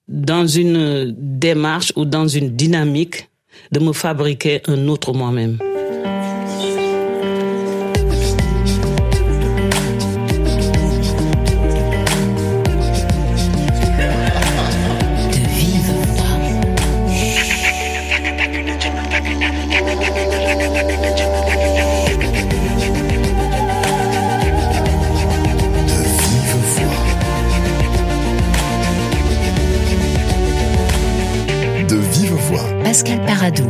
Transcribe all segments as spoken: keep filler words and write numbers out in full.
dans une démarche ou dans une dynamique de me fabriquer un autre moi-même. Pascal Paradou.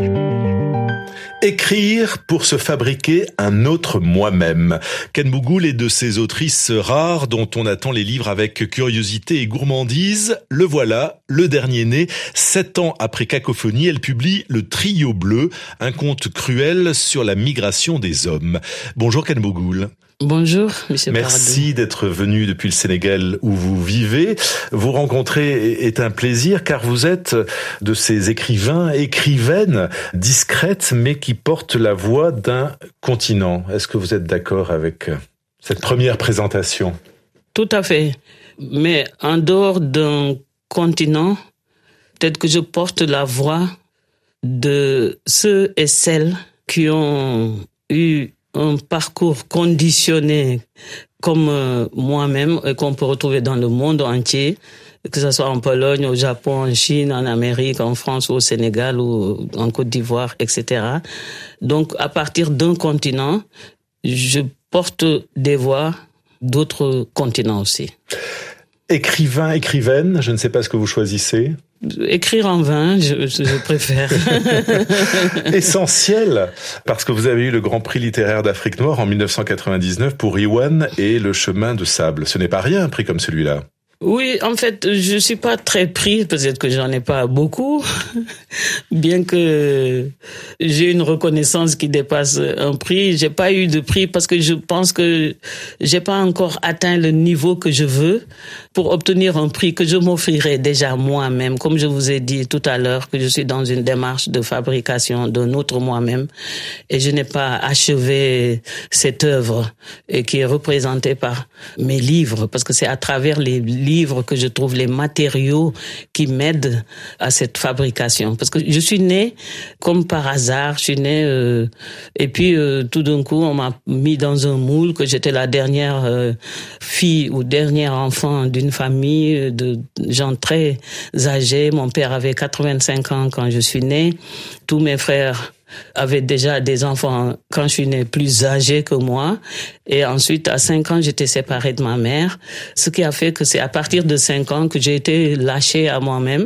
Écrire pour se fabriquer un autre moi-même. Ken Bougoul est de ces autrices rares dont on attend les livres avec curiosité et gourmandise. Le voilà, le dernier né. Sept ans après Cacophonie, elle publie Le Trio Bleu, un conte cruel sur la migration des hommes. Bonjour Ken Bougoul. Bonjour, monsieur Paradou. Merci d'être venu depuis le Sénégal où vous vivez. Vous rencontrer est un plaisir car vous êtes de ces écrivains, écrivaines discrètes mais qui portent la voix d'un continent. Est-ce que vous êtes d'accord avec cette première présentation ? Tout à fait. Mais en dehors d'un continent, peut-être que je porte la voix de ceux et celles qui ont eu un parcours conditionné comme euh, moi-même et qu'on peut retrouver dans le monde entier, que ce soit en Pologne, au Japon, en Chine, en Amérique, en France, au Sénégal ou en Côte d'Ivoire, et cetera. Donc, à partir d'un continent, je porte des voix d'autres continents aussi. Écrivain, écrivaine, je ne sais pas ce que vous choisissez. Écrire en vain, je, je préfère. Essentiel, parce que vous avez eu le Grand Prix littéraire d'Afrique noire en dix-neuf cent quatre-vingt-dix-neuf pour Iwan et Le Chemin de sable. Ce n'est pas rien, un prix comme celui-là. Oui, en fait, je suis pas très pris, peut-être que j'en ai pas beaucoup, bien que j'ai une reconnaissance qui dépasse un prix. J'ai pas eu de prix parce que je pense que j'ai pas encore atteint le niveau que je veux pour obtenir un prix que je m'offrirai déjà moi-même. Comme je vous ai dit tout à l'heure, que je suis dans une démarche de fabrication d'un autre moi-même et je n'ai pas achevé cette œuvre et qui est représentée par mes livres, parce que c'est à travers les livres livres que je trouve les matériaux qui m'aident à cette fabrication. Parce que je suis née comme par hasard, je suis née euh, et puis euh, tout d'un coup on m'a mis dans un moule que j'étais la dernière euh, fille ou dernier enfant d'une famille de gens très âgés. Mon père avait quatre-vingt-cinq ans quand je suis née. Tous mes frères avaient déjà des enfants quand je suis née plus âgés que moi. Et ensuite, à cinq ans, j'étais séparée de ma mère. Ce qui a fait que c'est à partir de cinq ans que j'ai été lâchée à moi-même.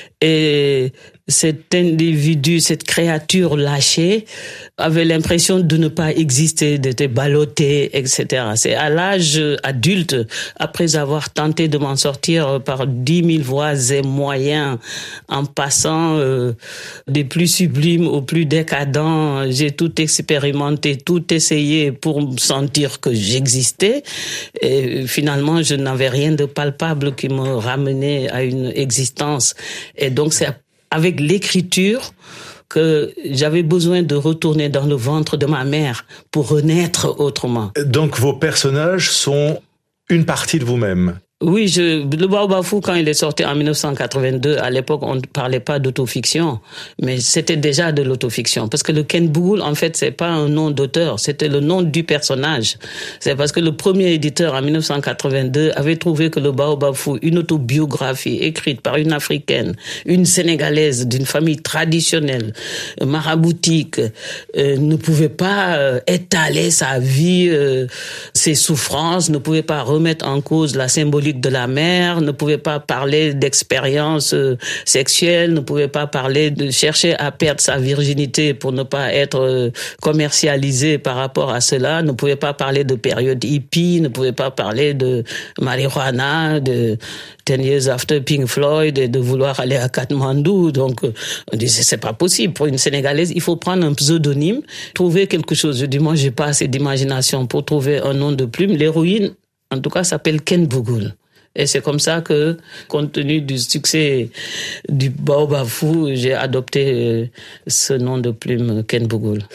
Et cet individu, cette créature lâchée, avait l'impression de ne pas exister, d'être ballottée, et cetera. C'est à l'âge adulte, après avoir tenté de m'en sortir par dix mille voies et moyens, en passant euh, des plus sublimes aux plus décadents, j'ai tout expérimenté, tout essayé pour me sentir que j'existais. Et finalement, je n'avais rien de palpable qui me ramenait à une existence. Et donc, c'est avec l'écriture que j'avais besoin de retourner dans le ventre de ma mère pour renaître autrement. Donc, vos personnages sont une partie de vous-même. Oui, je, le Baobab Fou, quand il est sorti en dix-neuf cent quatre-vingt-deux, à l'époque, on ne parlait pas d'autofiction, mais c'était déjà de l'autofiction. Parce que le Ken Bougoul, en fait, c'est pas un nom d'auteur, c'était le nom du personnage. C'est parce que le premier éditeur, en dix-neuf cent quatre-vingt-deux, avait trouvé que le Baobab Fou, une autobiographie écrite par une Africaine, une Sénégalaise d'une famille traditionnelle, maraboutique, euh, ne pouvait pas euh, étaler sa vie, euh, ses souffrances, ne pouvait pas remettre en cause la symbolique de la mère, ne pouvait pas parler d'expérience euh, sexuelle, ne pouvait pas parler de chercher à perdre sa virginité pour ne pas être euh, commercialisé par rapport à cela, ne pouvait pas parler de période hippie, ne pouvait pas parler de marijuana, de Ten Years After Pink Floyd et de vouloir aller à Katmandou. Donc, euh, on disait, c'est pas possible. Pour une Sénégalaise, il faut prendre un pseudonyme, trouver quelque chose. Je dis, moi, j'ai pas assez d'imagination pour trouver un nom de plume. L'héroïne, en tout cas, s'appelle Ken Bougoul. Et c'est comme ça que, compte tenu du succès du Baobab Fou, j'ai adopté ce nom de plume, Ken Bougoul.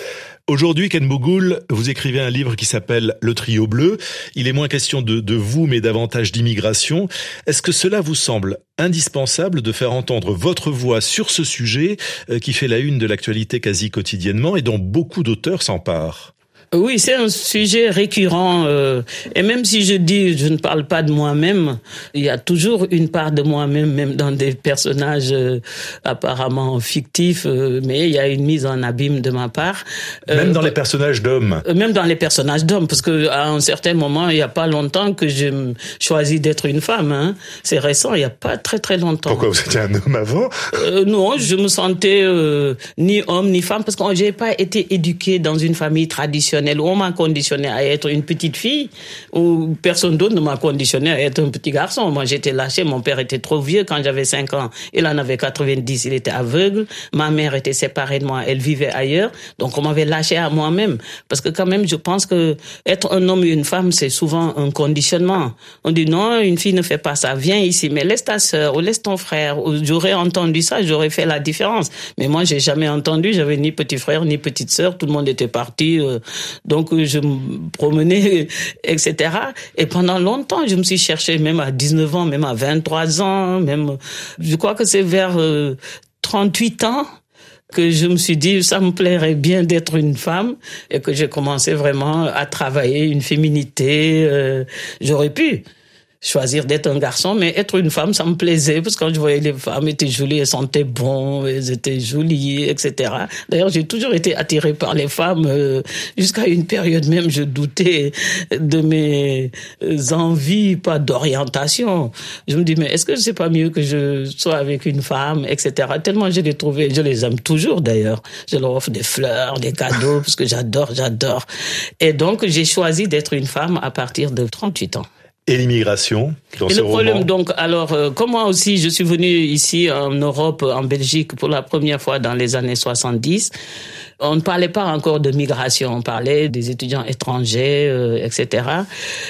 Aujourd'hui, Ken Bougoul, vous écrivez un livre qui s'appelle Le Trio Bleu. Il est moins question de, de vous, mais davantage d'immigration. Est-ce que cela vous semble indispensable de faire entendre votre voix sur ce sujet euh, qui fait la une de l'actualité quasi quotidiennement et dont beaucoup d'auteurs s'emparent ? Oui, c'est un sujet récurrent. Euh, et même si je dis, je ne parle pas de moi-même, il y a toujours une part de moi-même, même dans des personnages euh, apparemment fictifs, euh, mais il y a une mise en abîme de ma part. Euh, même dans les euh, personnages d'hommes. Même dans les personnages d'hommes, parce que à un certain moment, il n'y a pas longtemps que je choisis d'être une femme. Hein. C'est récent, il n'y a pas très très longtemps. Pourquoi vous étiez un homme avant ? euh, Non, je me sentais euh, ni homme ni femme, parce que j'ai pas été éduquée dans une famille traditionnelle où on m'a conditionné à être une petite fille, où personne d'autre ne m'a conditionné à être un petit garçon. Moi, j'étais lâché, mon père était trop vieux quand j'avais cinq ans. Il en avait quatre-vingt-dix, il était aveugle. Ma mère était séparée de moi, elle vivait ailleurs. Donc, on m'avait lâché à moi-même. Parce que quand même, je pense que être un homme ou une femme, c'est souvent un conditionnement. On dit non, une fille ne fait pas ça, viens ici, mais laisse ta sœur ou laisse ton frère. Ou j'aurais entendu ça, j'aurais fait la différence. Mais moi, j'ai jamais entendu, j'avais ni petit frère, ni petite sœur, tout le monde était parti. Euh, Donc, je me promenais, et cetera. Et pendant longtemps, je me suis cherchée, même à dix-neuf ans, même à vingt-trois ans, même, je crois que c'est vers euh, trente-huit ans que je me suis dit, ça me plairait bien d'être une femme, et que j'ai commencé vraiment à travailler une féminité. Euh, j'aurais pu choisir d'être un garçon, mais être une femme, ça me plaisait, parce que quand je voyais les femmes étaient jolies, elles sentaient bon, elles étaient jolies, et cetera. D'ailleurs, j'ai toujours été attirée par les femmes, euh, jusqu'à une période même, je doutais de mes envies, pas d'orientation. Je me dis, mais est-ce que c'est pas mieux que je sois avec une femme, et cetera. Tellement je les trouvais, je les aime toujours d'ailleurs. Je leur offre des fleurs, des cadeaux, parce que j'adore, j'adore. Et donc, j'ai choisi d'être une femme à partir de trente-huit ans. Et l'immigration dans et ce le problème, roman. donc, alors, euh, comme moi aussi, je suis venu ici en Europe, en Belgique, pour la première fois dans les années soixante-dix. On ne parlait pas encore de migration, on parlait des étudiants étrangers, euh, et cetera.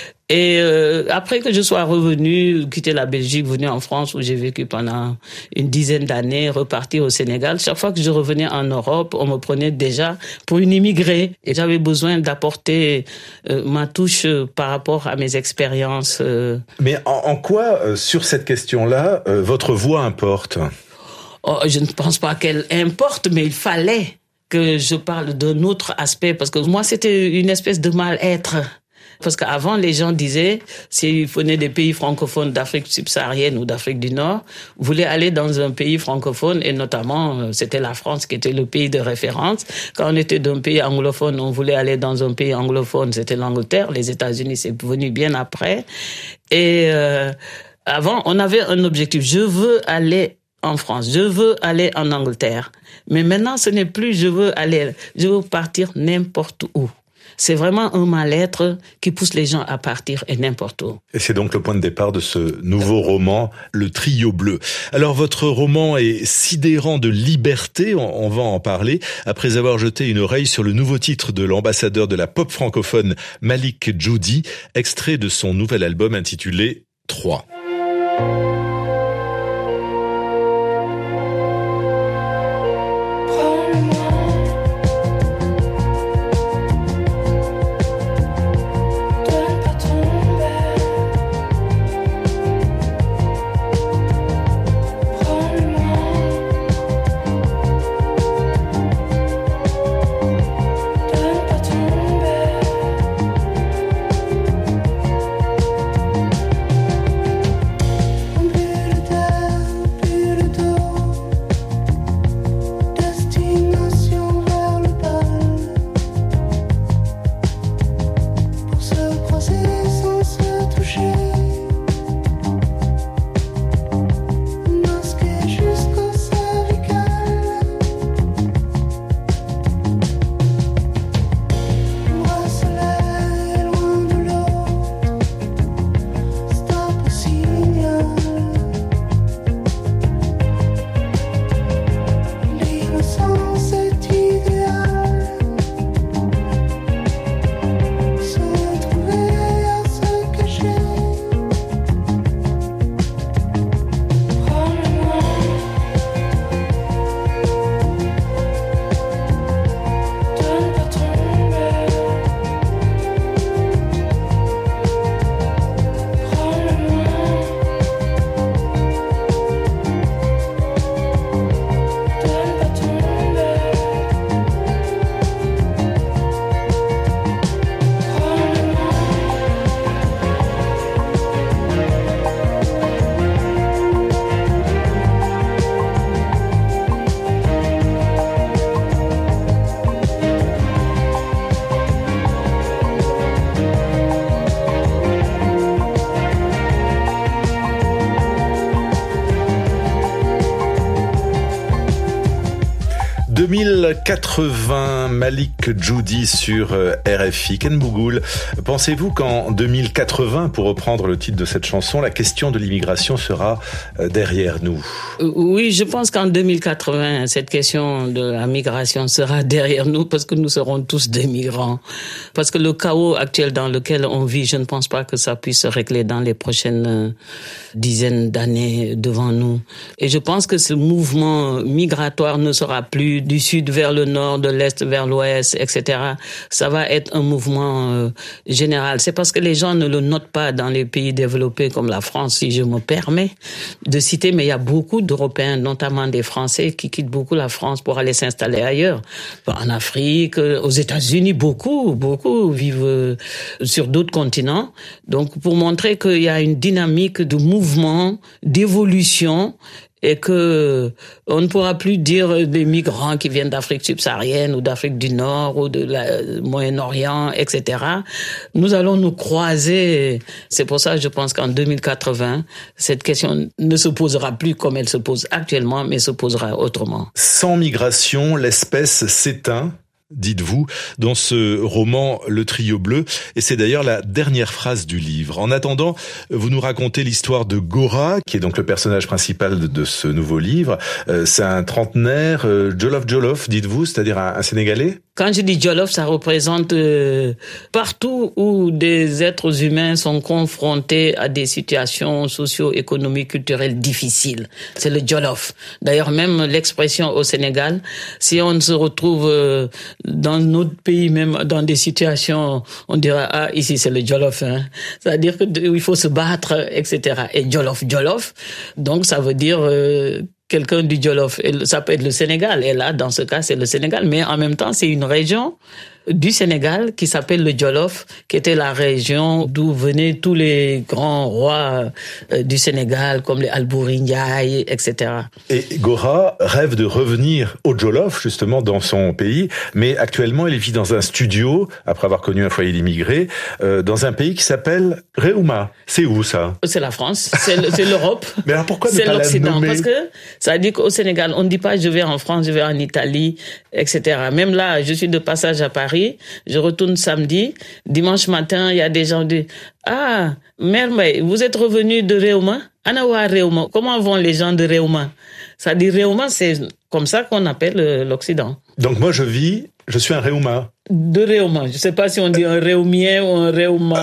Et euh, après que je sois revenu, quitter la Belgique, venu en France où j'ai vécu pendant une dizaine d'années, reparti au Sénégal, chaque fois que je revenais en Europe, on me prenait déjà pour une immigrée. Et j'avais besoin d'apporter euh, ma touche euh, par rapport à mes expériences. Euh. Mais en, en quoi, euh, sur cette question-là, euh, votre voix importe ? Oh, je ne pense pas qu'elle importe, mais il fallait que je parle d'un autre aspect, parce que moi, c'était une espèce de mal-être. Parce qu'avant, les gens disaient, s'ils venaient des pays francophones d'Afrique subsaharienne ou d'Afrique du Nord, voulaient aller dans un pays francophone, et notamment, c'était la France qui était le pays de référence. Quand on était d'un pays anglophone, on voulait aller dans un pays anglophone, c'était l'Angleterre. Les États-Unis, c'est venu bien après. Et euh, avant, on avait un objectif. Je veux aller en France, je veux aller en Angleterre. Mais maintenant, ce n'est plus je veux aller, je veux partir n'importe où. C'est vraiment un mal-être qui pousse les gens à partir et n'importe où. Et c'est donc le point de départ de ce nouveau roman, Le Trio Bleu. Alors votre roman est sidérant de liberté, on va en parler, après avoir jeté une oreille sur le nouveau titre de l'ambassadeur de la pop francophone Malik Djoudi, extrait de son nouvel album intitulé trois. deux mille quatre-vingts, Malik Djoudi sur R F I. Ken Bougoul, pensez-vous qu'en deux mille quatre-vingts, pour reprendre le titre de cette chanson, la question de l'immigration sera derrière nous? Oui, je pense qu'en deux mille quatre-vingts, cette question de la migration sera derrière nous parce que nous serons tous des migrants. Parce que le chaos actuel dans lequel on vit, je ne pense pas que ça puisse se régler dans les prochaines dizaines d'années devant nous. Et je pense que ce mouvement migratoire ne sera plus du sud vers le nord, de l'est vers l'ouest, et cetera. Ça va être un mouvement euh, général. C'est parce que les gens ne le notent pas dans les pays développés comme la France, si je me permets de citer, mais il y a beaucoup d'Européens, notamment des Français, qui quittent beaucoup la France pour aller s'installer ailleurs. En Afrique, aux États-Unis, beaucoup, beaucoup vivent sur d'autres continents. Donc, pour montrer qu'il y a une dynamique de mouvement, d'évolution, et que on ne pourra plus dire des migrants qui viennent d'Afrique subsaharienne ou d'Afrique du Nord ou de la Moyen-Orient, et cetera. Nous allons nous croiser. C'est pour ça que je pense qu'en deux mille quatre-vingts, cette question ne se posera plus comme elle se pose actuellement, mais se posera autrement. Sans migration, l'espèce s'éteint, dites-vous, dans ce roman Le Trio Bleu. Et c'est d'ailleurs la dernière phrase du livre. En attendant, vous nous racontez l'histoire de Gora, qui est donc le personnage principal de, de ce nouveau livre. Euh, c'est un trentenaire, euh, Jolof Jolof, dites-vous, c'est-à-dire un, un Sénégalais? Quand je dis Jolof, ça représente euh, partout où des êtres humains sont confrontés à des situations socio-économiques, culturelles difficiles. C'est le Jolof. D'ailleurs, même l'expression au Sénégal, si on se retrouve euh, dans notre pays, même dans des situations, on dira, ah, ici c'est le Jolof, hein. C'est-à-dire qu'il faut se battre, et cetera. Et Jolof, Jolof, donc ça veut dire euh, quelqu'un du Jolof. Et ça peut être le Sénégal. Et là, dans ce cas, c'est le Sénégal. Mais en même temps, c'est une région du Sénégal qui s'appelle le Jolof, qui était la région d'où venaient tous les grands rois euh, du Sénégal, comme les Albouri Ndiaye, et cetera. Et Gora rêve de revenir au Jolof, justement, dans son pays, mais actuellement, elle vit dans un studio, après avoir connu un foyer d'immigrés, euh, dans un pays qui s'appelle Réouma. C'est où, ça? C'est la France, c'est, le, c'est l'Europe. Mais alors pourquoi ne c'est pas l'Occident, la nommer? parce que ça veut dire qu'au Sénégal, on ne dit pas je vais en France, je vais en Italie, et cetera. Même là, je suis de passage à Paris, je retourne samedi, dimanche matin, il y a des gens qui disent « Ah, mère, vous êtes revenu de Réouma? Anawa Réouma. Comment vont les gens de Réouma ?» Ça dit Réouma, c'est comme ça qu'on appelle l'Occident. Donc moi, je vis, je suis un Réouma. De Réouma. Je ne sais pas si on dit un Réoumien ou un Réouma.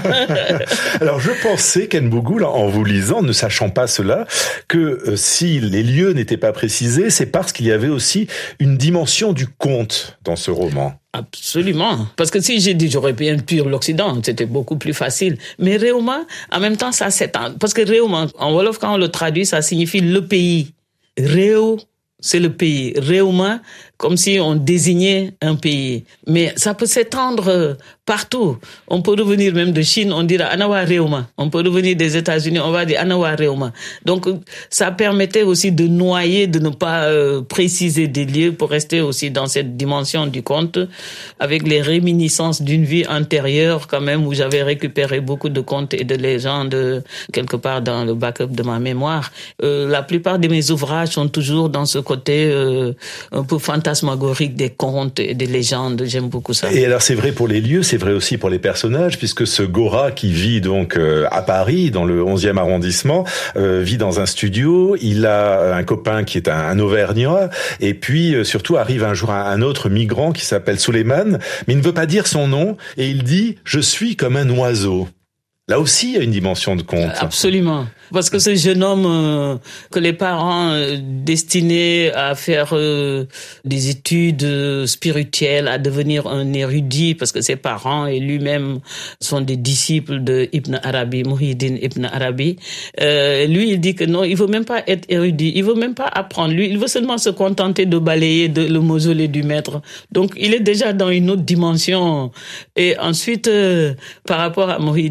Alors, je pensais, Ken Bougoul, en vous lisant, ne sachant pas cela, que euh, si les lieux n'étaient pas précisés, c'est parce qu'il y avait aussi une dimension du conte dans ce roman. Absolument. Parce que si j'ai dit, j'aurais bien pu l'Occident, c'était beaucoup plus facile. Mais Réouma, en même temps, ça s'étend. Parce que Réouma, en Wolof, quand on le traduit, ça signifie le pays. Réo, c'est le pays. Réouma, comme si on désignait un pays. Mais ça peut s'étendre partout. On peut revenir même de Chine, on dira Anawa Réouma. On peut revenir des États-Unis, on va dire Anawa Réouma. Donc, ça permettait aussi de noyer, de ne pas euh, préciser des lieux pour rester aussi dans cette dimension du conte, avec les réminiscences d'une vie antérieure quand même, où j'avais récupéré beaucoup de contes et de légendes quelque part dans le backup de ma mémoire. Euh, la plupart de mes ouvrages sont toujours dans ce côté euh, un peu fantasmagorique des contes et des légendes. J'aime beaucoup ça. Et alors, c'est vrai pour les lieux, c'est vrai aussi pour les personnages, puisque ce Gora qui vit donc euh, à Paris, dans le onzième arrondissement, euh, vit dans un studio. Il a un copain qui est un, un Auvergnat, et puis euh, surtout arrive un jour un, un autre migrant qui s'appelle Souleymane, mais il ne veut pas dire son nom, et il dit « Je suis comme un oiseau ». Là aussi, il y a une dimension de conte. Absolument. Parce que ce jeune homme euh, que les parents euh, destinés à faire euh, des études euh, spirituelles, à devenir un érudit, parce que ses parents et lui-même sont des disciples de Ibn Arabi, Muhyiddin Ibn Arabi, euh, lui, il dit que non, il veut même pas être érudit, il veut même pas apprendre. Lui, il veut seulement se contenter de balayer de, le mausolée du maître. Donc, il est déjà dans une autre dimension. Et ensuite, euh, par rapport à Muhyiddin Ibn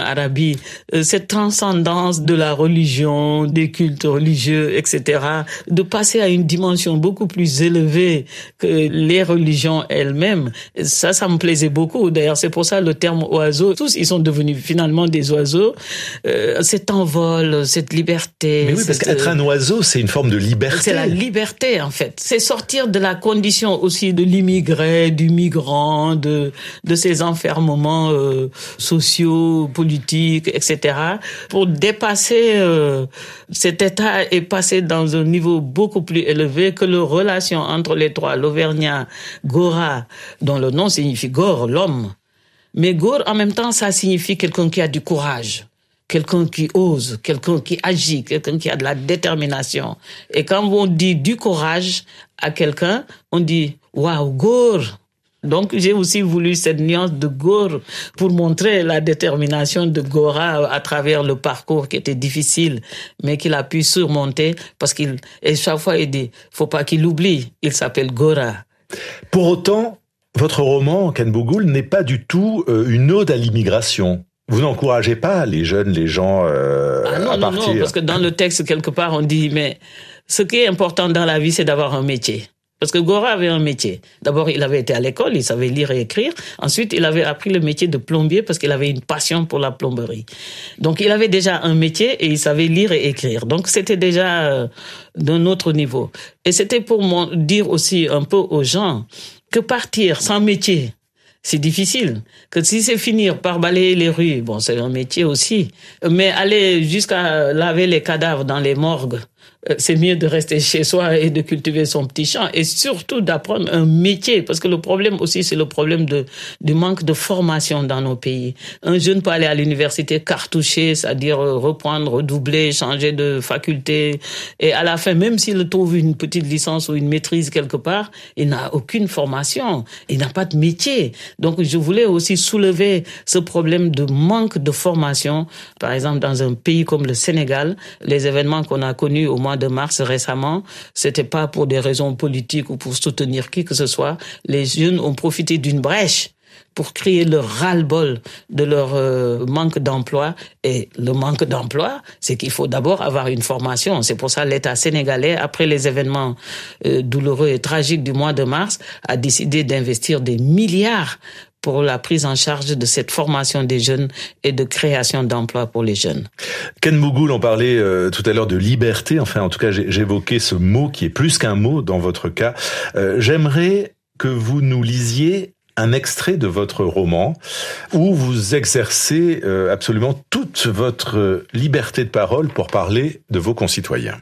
Arabie, euh, cette transcendance de la religion, des cultes religieux, et cetera, de passer à une dimension beaucoup plus élevée que les religions elles-mêmes, ça, ça me plaisait beaucoup. D'ailleurs, c'est pour ça le terme oiseau, tous ils sont devenus finalement des oiseaux. Euh, cet envol, cette liberté. Mais oui, parce qu'être un oiseau, c'est une forme de liberté. C'est la liberté, en fait. C'est sortir de la condition aussi de l'immigré, du migrant, de, de ces enfermements euh, sociaux, politiques, et cetera, pour dépasser euh, cet état et passer dans un niveau beaucoup plus élevé que la relation entre les trois, l'Auvergnat, Gora, dont le nom signifie Gor, l'homme. Mais Gor, en même temps, ça signifie quelqu'un qui a du courage, quelqu'un qui ose, quelqu'un qui agit, quelqu'un qui a de la détermination. Et quand on dit du courage à quelqu'un, on dit « Waouh, Gor !» Donc, j'ai aussi voulu cette nuance de Gor pour montrer la détermination de Gora à travers le parcours qui était difficile, mais qu'il a pu surmonter parce qu'il, et chaque fois, il dit, faut pas qu'il oublie, il s'appelle Gora. Pour autant, votre roman, Ken Bougoul, n'est pas du tout euh, une ode à l'immigration. Vous n'encouragez pas les jeunes, les gens euh, ah non, à non, partir. Non, parce que dans le texte, quelque part, on dit, mais ce qui est important dans la vie, c'est d'avoir un métier. Parce que Gora avait un métier. D'abord, il avait été à l'école, il savait lire et écrire. Ensuite, il avait appris le métier de plombier parce qu'il avait une passion pour la plomberie. Donc, il avait déjà un métier et il savait lire et écrire. Donc, c'était déjà euh, d'un autre niveau. Et c'était pour dire aussi un peu aux gens que partir sans métier, c'est difficile. Que si c'est finir par balayer les rues, bon, c'est un métier aussi. Mais aller jusqu'à laver les cadavres dans les morgues, c'est mieux de rester chez soi et de cultiver son petit champ et surtout d'apprendre un métier. Parce que le problème aussi, c'est le problème de, du manque de formation dans nos pays. Un jeune peut aller à l'université cartoucher, c'est-à-dire reprendre, redoubler, changer de faculté. Et à la fin, même s'il trouve une petite licence ou une maîtrise quelque part, il n'a aucune formation. Il n'a pas de métier. Donc, je voulais aussi soulever ce problème de manque de formation. Par exemple, dans un pays comme le Sénégal, les événements qu'on a connus au mois de mars récemment, c'était pas pour des raisons politiques ou pour soutenir qui que ce soit. Les jeunes ont profité d'une brèche pour crier leur ras-le-bol de leur euh, manque d'emploi. Et le manque d'emploi, c'est qu'il faut d'abord avoir une formation. C'est pour ça que l'État sénégalais, après les événements euh, douloureux et tragiques du mois de mars, a décidé d'investir des milliards pour la prise en charge de cette formation des jeunes et de création d'emplois pour les jeunes. Ken Bougoul, on parlait euh, tout à l'heure de liberté, enfin en tout cas j'ai, j'évoquais ce mot qui est plus qu'un mot dans votre cas. Euh, j'aimerais que vous nous lisiez un extrait de votre roman où vous exercez euh, absolument toute votre liberté de parole pour parler de vos concitoyens.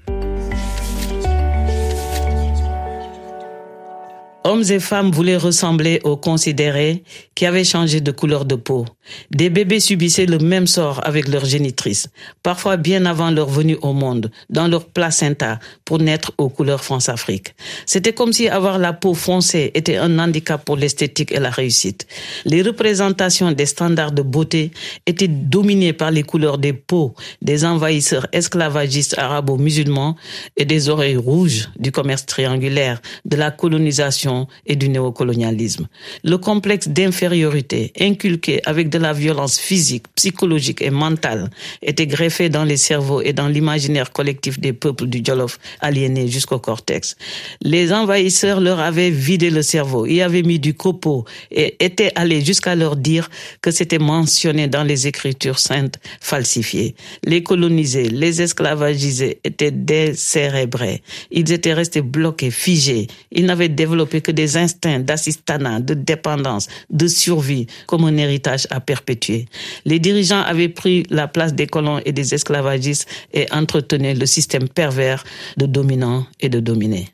Hommes et femmes voulaient ressembler aux considérés qui avaient changé de couleur de peau. Des bébés subissaient le même sort avec leur génitrice, parfois bien avant leur venue au monde, dans leur placenta, pour naître aux couleurs France-Afrique. C'était comme si avoir la peau foncée était un handicap pour l'esthétique et la réussite. Les représentations des standards de beauté étaient dominées par les couleurs des peaux des envahisseurs esclavagistes arabo-musulmans et des oreilles rouges du commerce triangulaire, de la colonisation et du néocolonialisme. Le complexe d'infériorité, inculqué avec de la violence physique, psychologique et mentale, était greffé dans les cerveaux et dans l'imaginaire collectif des peuples du Jolof, aliénés jusqu'au cortex. Les envahisseurs leur avaient vidé le cerveau, y avaient mis du copeau et étaient allés jusqu'à leur dire que c'était mentionné dans les écritures saintes falsifiées. Les colonisés, les esclavagisés étaient décérébrés. Ils étaient restés bloqués, figés. Ils n'avaient développé que des instincts d'assistanat, de dépendance, de survie, comme un héritage à perpétuer. Les dirigeants avaient pris la place des colons et des esclavagistes et entretenaient le système pervers de dominants et de dominés.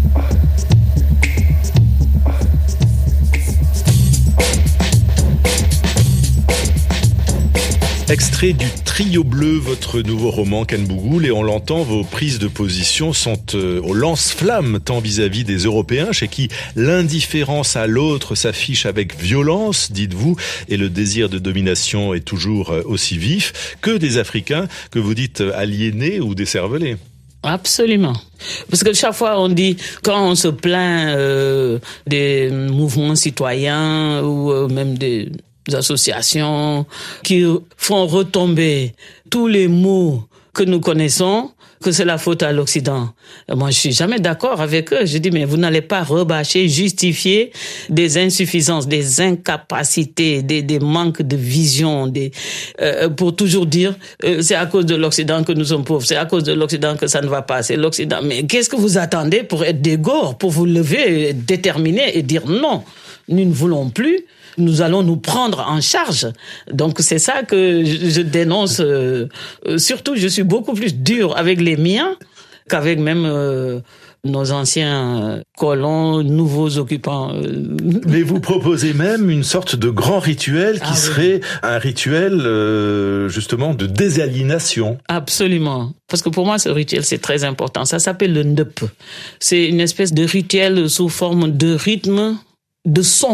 Extrait du Trio Bleu, votre nouveau roman, Ken Bougoul, et on l'entend, vos prises de position sont euh, au lance-flammes, tant vis-à-vis des Européens, chez qui l'indifférence à l'autre s'affiche avec violence, dites-vous, et le désir de domination est toujours aussi vif, que des Africains, que vous dites aliénés ou décervelés. Absolument. Parce que chaque fois on dit, quand on se plaint euh, des mouvements citoyens ou euh, même des associations qui font retomber tous les mots que nous connaissons, que c'est la faute à l'Occident. Moi, je suis jamais d'accord avec eux. Je dis, mais vous n'allez pas rebâcher, justifier des insuffisances, des incapacités, des, des manques de vision, des, euh, pour toujours dire, euh, c'est à cause de l'Occident que nous sommes pauvres, c'est à cause de l'Occident que ça ne va pas, c'est l'Occident. Mais qu'est-ce que vous attendez pour être des gores, pour vous lever, être déterminés et dire non, nous ne voulons plus. Nous allons nous prendre en charge. Donc c'est ça que je dénonce. Euh, surtout, je suis beaucoup plus dur avec les miens qu'avec même euh, nos anciens colons, nouveaux occupants. Mais vous proposez même une sorte de grand rituel qui ah, serait oui. un rituel euh, justement de désaliénation. Absolument. Parce que pour moi, ce rituel, c'est très important. Ça s'appelle le ndep. C'est une espèce de rituel sous forme de rythme, de son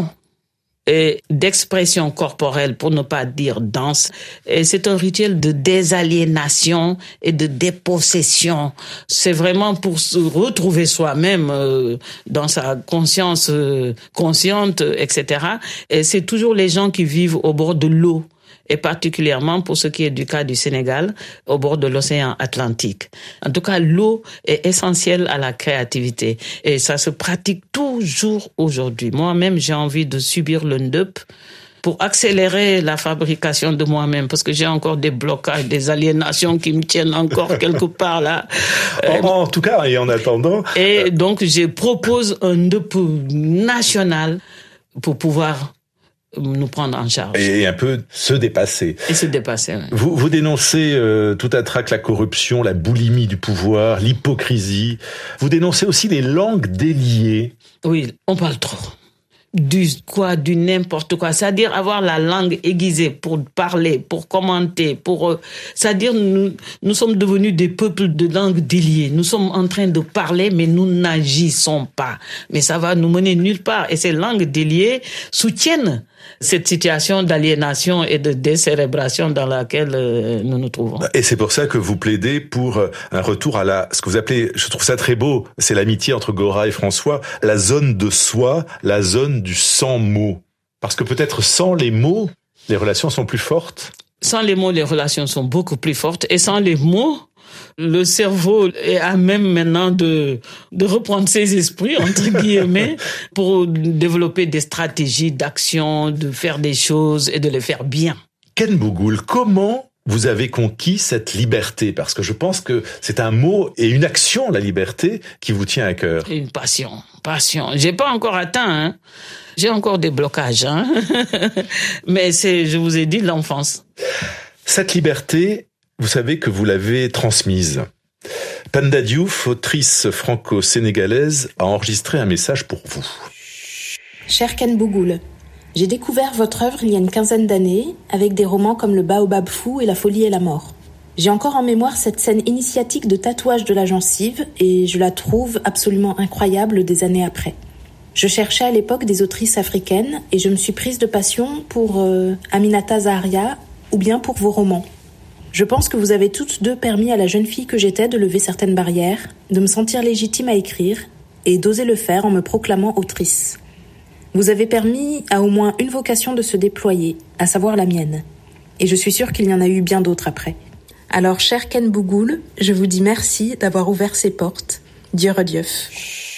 et d'expression corporelle, pour ne pas dire danse. Et c'est un rituel de désaliénation et de dépossession. C'est vraiment pour se retrouver soi-même euh, dans sa conscience euh, consciente, et cetera. Et c'est toujours les gens qui vivent au bord de l'eau, et particulièrement pour ce qui est du cas du Sénégal, au bord de l'océan Atlantique. En tout cas, l'eau est essentielle à la créativité et ça se pratique toujours aujourd'hui. Moi-même, j'ai envie de subir le ndep pour accélérer la fabrication de moi-même, parce que j'ai encore des blocages, des aliénations qui me tiennent encore quelque part là. En, en tout cas, et en attendant... Et donc, je propose un ndep national pour pouvoir nous prendre en charge. Et un peu se dépasser. Et se dépasser, oui. Vous, vous dénoncez euh, tout à trac la corruption, la boulimie du pouvoir, l'hypocrisie. Vous dénoncez aussi les langues déliées. Oui, on parle trop. Du quoi, du n'importe quoi. C'est-à-dire avoir la langue aiguisée pour parler, pour commenter, pour... Euh, c'est-à-dire nous, nous sommes devenus des peuples de langue déliée. Nous sommes en train de parler, mais nous n'agissons pas. Mais ça va nous mener nulle part. Et ces langues déliées soutiennent cette situation d'aliénation et de décérébration dans laquelle euh, nous nous trouvons. Et c'est pour ça que vous plaidez pour un retour à la, ce que vous appelez, je trouve ça très beau, c'est l'amitié entre Gora et François, la zone de soi, la zone du sans mots. Parce que peut-être sans les mots, les relations sont plus fortes. Sans les mots, les relations sont beaucoup plus fortes. Et sans les mots, le cerveau est à même maintenant de, de reprendre ses esprits, entre guillemets, pour développer des stratégies d'action, de faire des choses et de les faire bien. Ken Bougoul, comment vous avez conquis cette liberté? Parce que je pense que c'est un mot et une action, la liberté, qui vous tient à cœur. Une passion, passion. J'ai pas encore atteint, hein. J'ai encore des blocages, hein. Mais c'est, je vous ai dit, l'enfance. Cette liberté, vous savez que vous l'avez transmise. Penda Diouf, autrice franco-sénégalaise, a enregistré un message pour vous. Cher Ken Bougoul, j'ai découvert votre œuvre il y a une quinzaine d'années avec des romans comme Le Baobab fou et La folie et la mort. J'ai encore en mémoire cette scène initiatique de tatouage de la gencive et je la trouve absolument incroyable des années après. Je cherchais à l'époque des autrices africaines et je me suis prise de passion pour euh, Aminata Zaharia ou bien pour vos romans. Je pense que vous avez toutes deux permis à la jeune fille que j'étais de lever certaines barrières, de me sentir légitime à écrire et d'oser le faire en me proclamant autrice. Vous avez permis à au moins une vocation de se déployer, à savoir la mienne. Et je suis sûre qu'il y en a eu bien d'autres après. Alors, cher Ken Bougoul, je vous dis merci d'avoir ouvert ces portes. Dieu redieuf.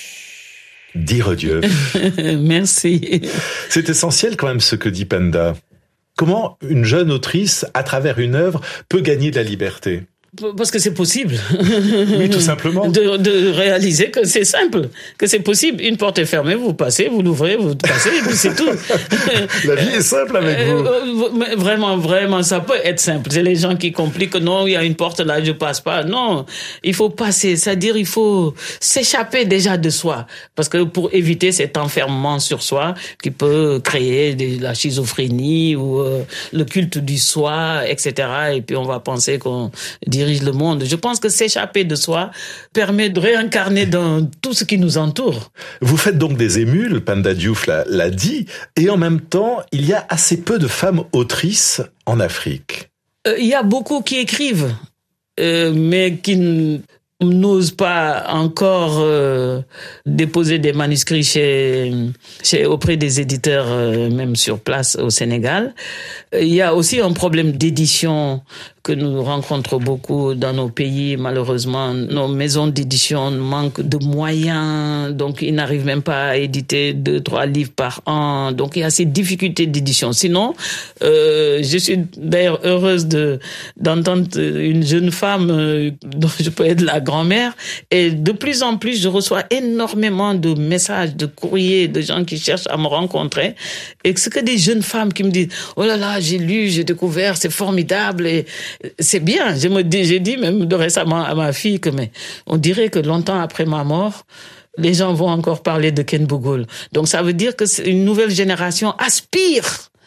Dire Dieu. Merci. C'est essentiel quand même ce que dit Penda. Comment une jeune autrice, à travers une œuvre, peut gagner de la liberté ? Parce que c'est possible. Oui, tout simplement. De, de réaliser que c'est simple, que c'est possible. Une porte est fermée, vous passez, vous l'ouvrez, vous passez, et puis c'est tout. La vie est simple avec vous. Euh, vraiment, vraiment, ça peut être simple. C'est les gens qui compliquent. Non, il y a une porte là, je passe pas. Non, il faut passer. C'est-à-dire, il faut s'échapper déjà de soi. Parce que pour éviter cet enfermement sur soi qui peut créer de la schizophrénie ou euh, le culte du soi, et cetera. Et puis on va penser qu'on dirige le monde. Je pense que s'échapper de soi permet de réincarner dans tout ce qui nous entoure. Vous faites donc des émules, Penda Diouf l'a, l'a dit, et en même temps, il y a assez peu de femmes autrices en Afrique. Euh, il y a beaucoup qui écrivent, euh, mais qui n'ose pas encore euh, déposer des manuscrits chez, chez auprès des éditeurs, euh, même sur place au Sénégal. Il y a aussi un problème d'édition que nous rencontrons beaucoup dans nos pays. Malheureusement, nos maisons d'édition manquent de moyens, donc ils n'arrivent même pas à éditer deux, trois livres par an. Donc il y a ces difficultés d'édition. Sinon, euh, je suis d'ailleurs heureuse de d'entendre une jeune femme euh, dont je peux être la grand-mère. Et de plus en plus, je reçois énormément de messages, de courriers, de gens qui cherchent à me rencontrer. Et c'est que des jeunes femmes qui me disent « Oh là là, j'ai lu, j'ai découvert, c'est formidable. » Et c'est bien. Je me dis, j'ai dit même de récemment à ma fille que mais on dirait que longtemps après ma mort, les gens vont encore parler de Ken Bougoul. Donc ça veut dire que c'est une nouvelle génération aspire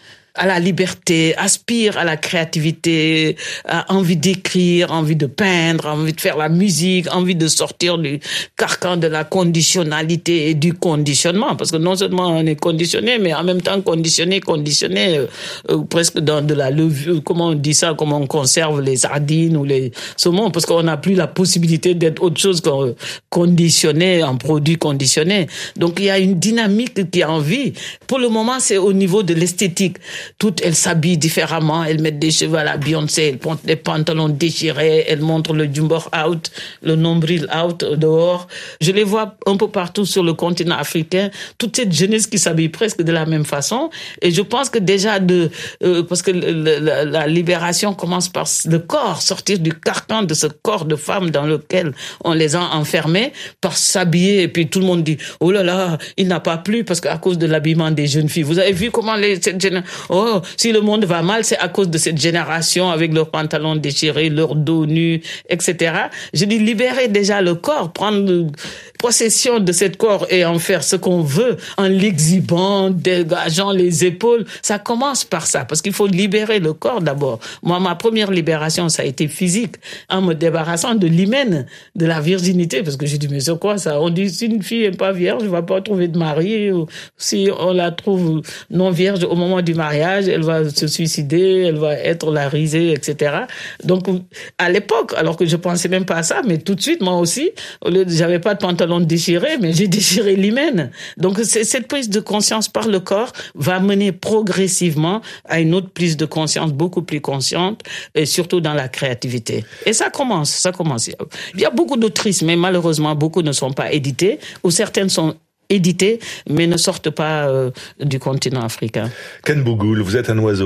à la liberté, aspire à la créativité, a envie d'écrire, envie de peindre, envie de faire la musique, envie de sortir du carcan de la conditionnalité et du conditionnement. Parce que non seulement on est conditionné, mais en même temps conditionné, conditionné, euh, euh, presque dans de la levure, comment on dit ça, comment on conserve les sardines ou les saumons, parce qu'on n'a plus la possibilité d'être autre chose qu'un conditionné, un produit conditionné. Donc il y a une dynamique qui est en vie. Pour le moment, c'est au niveau de l'esthétique. Toutes, elles s'habillent différemment, elles mettent des cheveux à la Beyoncé, elles portent des pantalons déchirés, elles montrent le jumbo out, le nombril out dehors. Je les vois un peu partout sur le continent africain, toute cette jeunesse qui s'habille presque de la même façon. Et je pense que déjà de, euh, parce que le, le, la libération commence par le corps, sortir du carcan de ce corps de femme dans lequel on les a enfermés, par s'habiller. Et puis tout le monde dit, oh là là, il n'a pas plu parce qu'à cause de l'habillement des jeunes filles. Vous avez vu comment les, cette génération, oh, si le monde va mal, c'est à cause de cette génération avec leurs pantalons déchirés, leurs dos nus, et cetera. Je dis libérer déjà le corps, prendre possession de ce corps et en faire ce qu'on veut, en l'exhibant, dégageant les épaules. Ça commence par ça, parce qu'il faut libérer le corps d'abord. Moi, ma première libération, ça a été physique, en me débarrassant de l'hymen, de la virginité, parce que j'ai dit, mais c'est quoi ça? On dit, si une fille n'est pas vierge, elle ne va pas trouver de mari, ou si on la trouve non vierge au moment du mariage, elle va se suicider, elle va être la risée, et cetera. Donc, à l'époque, alors que je pensais même pas à ça, mais tout de suite, moi aussi, au lieu de, j'avais pas de pantalon déchiré, mais j'ai déchiré l'hymen. Donc, c'est, cette prise de conscience par le corps va mener progressivement à une autre prise de conscience beaucoup plus consciente, et surtout dans la créativité. Et ça commence, ça commence. Il y a beaucoup d'autrices, mais malheureusement, beaucoup ne sont pas éditées, ou certaines sont éditées, mais ne sortent pas euh, du continent africain. Ken Bougoul, vous êtes un oiseau ?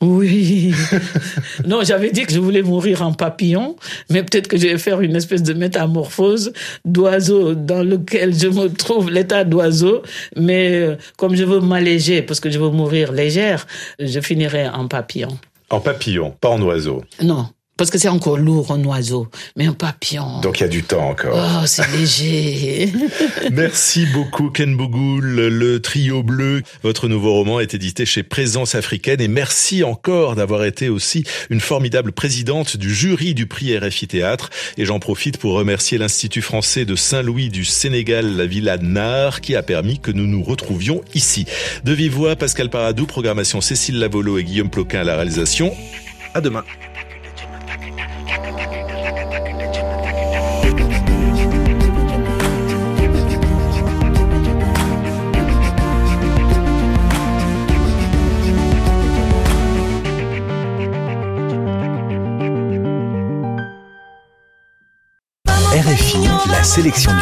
Oui. Non, j'avais dit que je voulais mourir en papillon, mais peut-être que je vais faire une espèce de métamorphose d'oiseau dans lequel je me trouve, l'état d'oiseau, mais euh, comme je veux m'alléger, parce que je veux mourir légère, je finirai en papillon. En papillon, pas en oiseau ? Non. Parce que c'est encore lourd, un oiseau. Mais un papillon... Donc il y a du temps encore. Oh, c'est léger. Merci beaucoup, Ken Bougoul. Le Trio Bleu, votre nouveau roman est édité chez Présence Africaine. Et merci encore d'avoir été aussi une formidable présidente du jury du prix R F I Théâtre. Et j'en profite pour remercier l'Institut français de Saint-Louis du Sénégal, la Villa Nar, qui a permis que nous nous retrouvions ici. De vive voix, Pascal Paradou, programmation Cécile Lavolo et Guillaume Ploquin à la réalisation. À demain. R F I, la sélection du